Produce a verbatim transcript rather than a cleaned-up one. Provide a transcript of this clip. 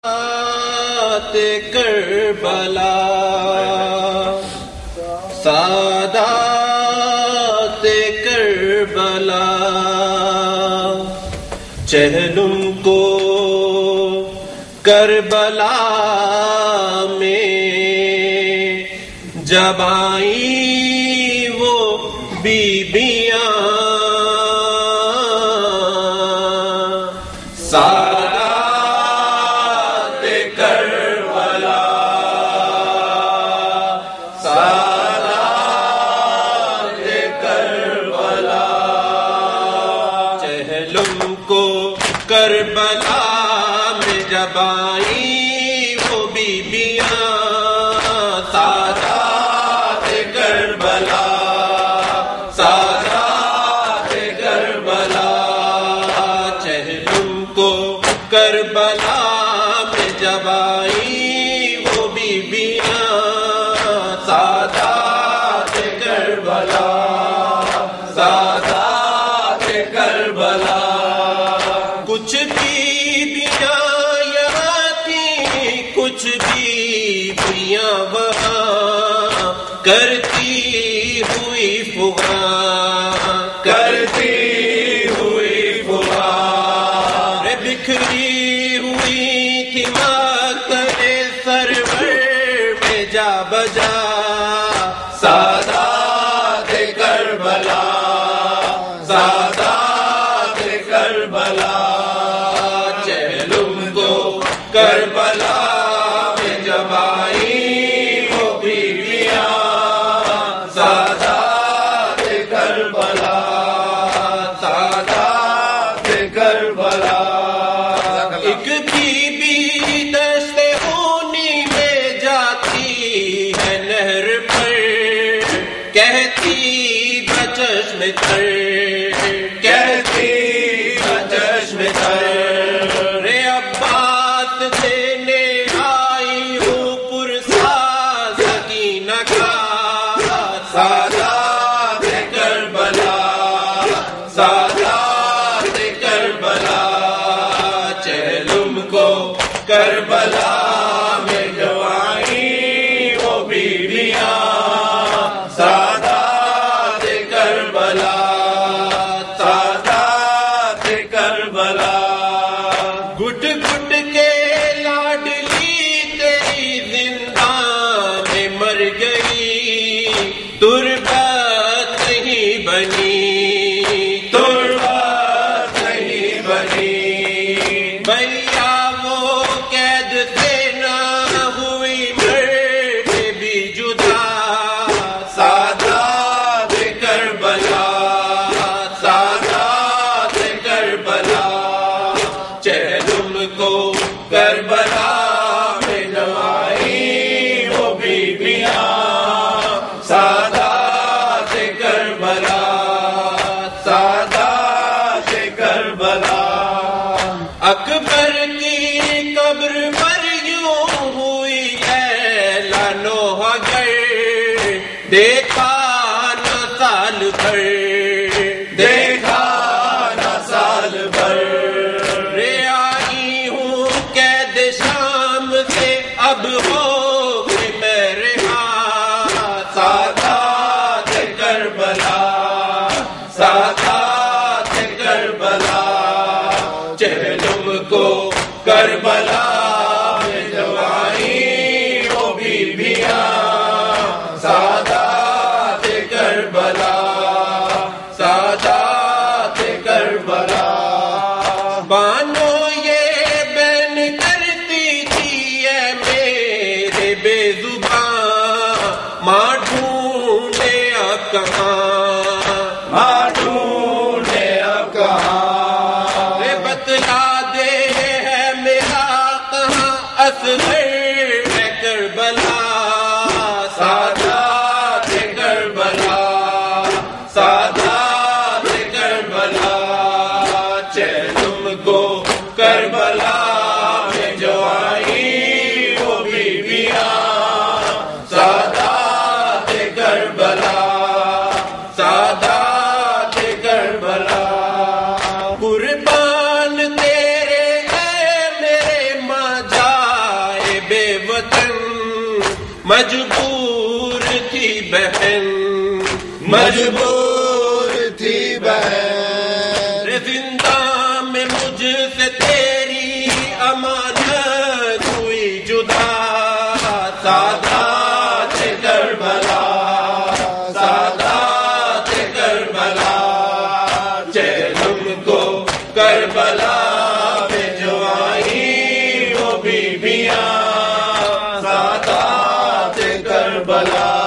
کربلا سادات کربلا چہلم کو کربلا میں جب آئیں وہ بیبیاں سادات کربلا سادات کربلا چہلم کو کربلا میں جب آئیں وہ بیبیاں سادات کربلا سادات کربلا چہلم کو کربلا میں جب آئیں وہ بیبیاں سادات کربلا سادات کربلا کچھ بیبیاں یہاں تھیں کچھ بیبیاں وہاں کرتی ہوئی فغاں کرتی ہوئی فغاں بکھری ہوئی تھی ماتم سرور میں جا بجا سادات کربلا سادات کربلا چہلم کو کربلا میں جب آئیں وہ بیویاں سادات کربلا سادات کربلا ایک بی بی دست خونی میں جاتی ہے نہر پر کہتی بچشم تر کہتی بچشم تر رے عباس دینے آئی ہوں پرسا سکینہ کا سادات کربلا سادات کربلا چہلم کو کربلا میں جو آئیں وہ بیویاں سادات کربلا سادات کربلا گٹ گٹ کے لاڈلی تیری زندان میں مر گئی تربت نہیں بنی تربت نہیں بنی بھیا وہ قید سے نہ ہوئی مر کے بھی جدا سادات کربلا سادات کربلا چہلم کو کربلا میں جب آئیں وہ بیویاں سادات کربلا سادات کربلا اکبر کی قبر پر یوں ہوئی لیلا نوحہ گر دیکھا نہ سال بھر دیکھا نہ سال بھر رے آئی ہوں قید شام سے اب ہو کہ میں رہا سادات کربلا سادات کربلا چہلم کو کربلا میں جب آئیں وہ بیویاں سادات کربلا سادات کربلا بانو یہ بین کرتی تھی اے میرے بے زباں ماں ڈھونڈے اب کہاں ماں ڈھونڈے اب کہاں رے بتلا دے ہے میرا کہاں اصغر ہے کربلا سادات کربلا سادات کربلا چہلم کو کربلا میں جو آئیں وہ بیویاں سادات مجبور تھی بہن مجبور تھی بہن زندہ میں مجھ سے تیری امانت ہوئی جدا سادات کربلا سادات کربلا چہ تم کو کربلا